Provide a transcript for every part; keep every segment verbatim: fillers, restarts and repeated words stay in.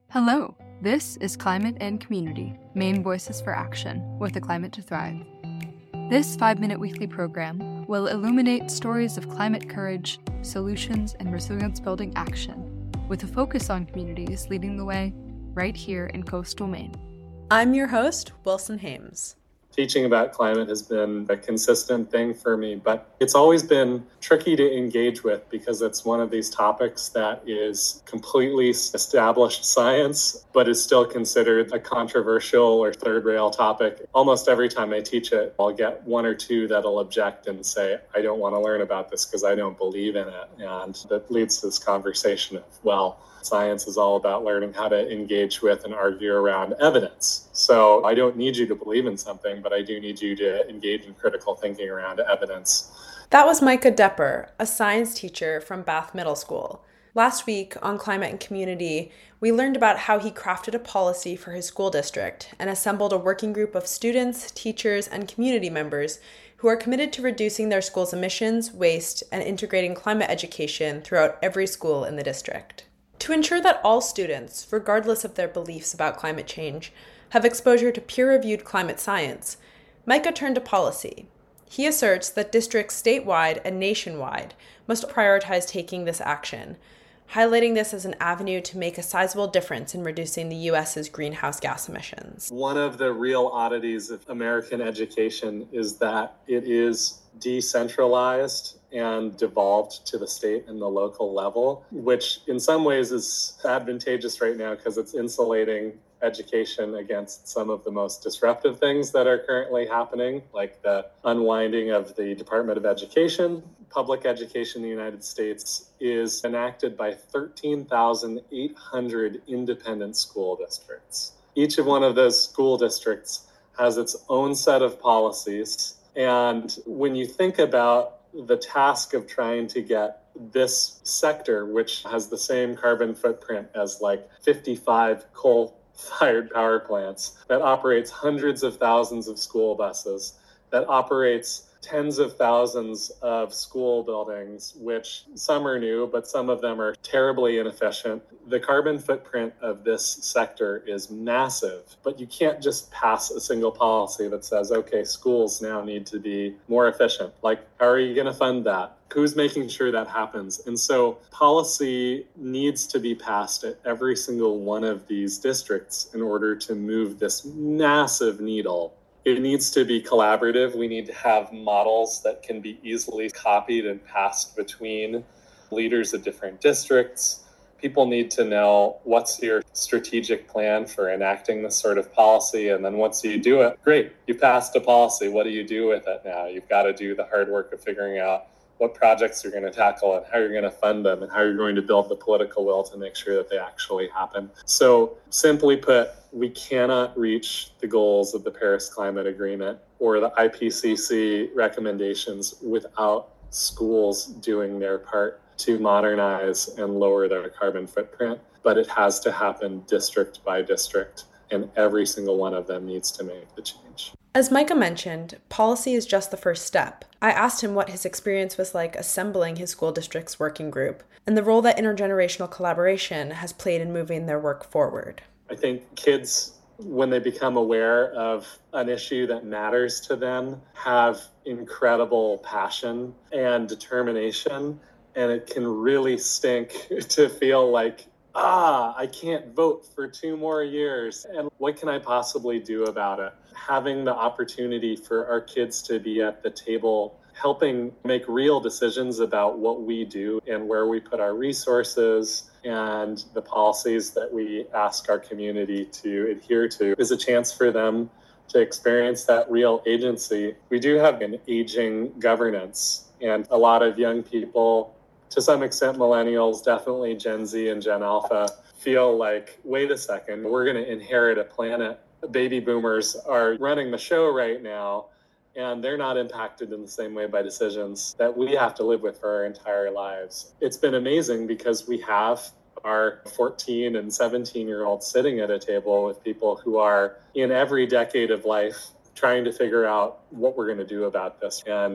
Hello, this is Climate and Community, Maine Voices for Action, with a Climate to Thrive. This five-minute weekly program will illuminate stories of climate courage, solutions, and resilience-building action, with a focus on communities leading the way right here in coastal Maine. I'm your host, Wilson Hames. Teaching about climate has been a consistent thing for me, but it's always been tricky to engage with because it's one of these topics that is completely established science, but is still considered a controversial or third rail topic. Almost every time I teach it, I'll get one or two that'll object and say, I don't want to learn about this because I don't believe in it. And that leads to this conversation of, well, science is all about learning how to engage with and argue around evidence. So I don't need you to believe in something, but I do need you to engage in critical thinking around evidence. That was Micah Depper, a science teacher from Bath Middle School. Last week on Climate and Community, we learned about how he crafted a policy for his school district and assembled a working group of students, teachers, and community members who are committed to reducing their school's emissions, waste, and integrating climate education throughout every school in the district. To ensure that all students, regardless of their beliefs about climate change, have exposure to peer-reviewed climate science, Micah turned to policy. He asserts that districts statewide and nationwide must prioritize taking this action, highlighting this as an avenue to make a sizable difference in reducing the U S's greenhouse gas emissions. One of the real oddities of American education is that it is decentralized and devolved to the state and the local level, which in some ways is advantageous right now because it's insulating education against some of the most disruptive things that are currently happening, like the unwinding of the Department of Education. Public education in the United States is enacted by thirteen thousand eight hundred independent school districts. Each of one of those school districts has its own set of policies. And when you think about the task of trying to get this sector, which has the same carbon footprint as like fifty-five coal-fired power plants, that operates hundreds of thousands of school buses, that operates tens of thousands of school buildings, which some are new, but some of them are terribly inefficient. The carbon footprint of this sector is massive, but you can't just pass a single policy that says, okay, schools now need to be more efficient. Like, how are you going to fund that? Who's making sure that happens? And so policy needs to be passed at every single one of these districts in order to move this massive needle. It needs to be collaborative. We need to have models that can be easily copied and passed between leaders of different districts. People need to know what's your strategic plan for enacting this sort of policy. And then once you do it, great, you passed a policy. What do you do with it now? You've got to do the hard work of figuring out what projects you're going to tackle and how you're going to fund them and how you're going to build the political will to make sure that they actually happen. So simply put, we cannot reach the goals of the Paris Climate Agreement or the I P C C recommendations without schools doing their part to modernize and lower their carbon footprint. But it has to happen district by district, and every single one of them needs to make the change. As Micah mentioned, policy is just the first step. I asked him what his experience was like assembling his school district's working group and the role that intergenerational collaboration has played in moving their work forward. I think kids, when they become aware of an issue that matters to them, have incredible passion and determination, and it can really stink to feel like, ah, I can't vote for two more years, and what can I possibly do about it? Having the opportunity for our kids to be at the table, helping make real decisions about what we do and where we put our resources and the policies that we ask our community to adhere to, is a chance for them to experience that real agency. We do have an aging governance, and a lot of young people, to some extent millennials, definitely Gen Z and Gen Alpha, feel like, wait a second, we're going to inherit a planet. Baby boomers are running the show right now, and they're not impacted in the same way by decisions that we have to live with for our entire lives. It's been amazing because we have our fourteen and seventeen year olds sitting at a table with people who are in every decade of life trying to figure out what we're going to do about this. And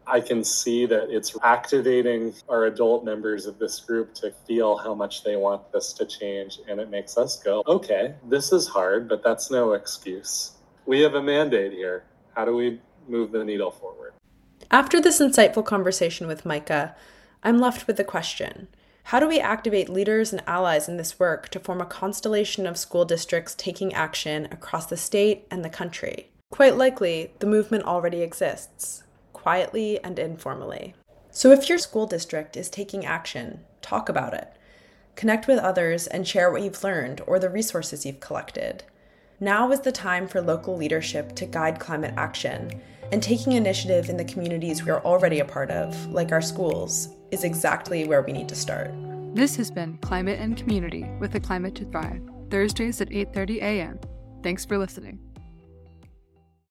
I can see that it's activating our adult members of this group to feel how much they want this to change. And it makes us go, okay, this is hard, but that's no excuse. We have a mandate here. How do we move the needle forward? After this insightful conversation with Micah, I'm left with the question: how do we activate leaders and allies in this work to form a constellation of school districts taking action across the state and the country? Quite likely, the movement already exists, quietly and informally. So if your school district is taking action, talk about it. Connect with others and share what you've learned or the resources you've collected. Now is the time for local leadership to guide climate action, and taking initiative in the communities we are already a part of, like our schools, is exactly where we need to start. This has been Climate and Community with the Climate to Thrive, Thursdays at eight thirty a.m. Thanks for listening.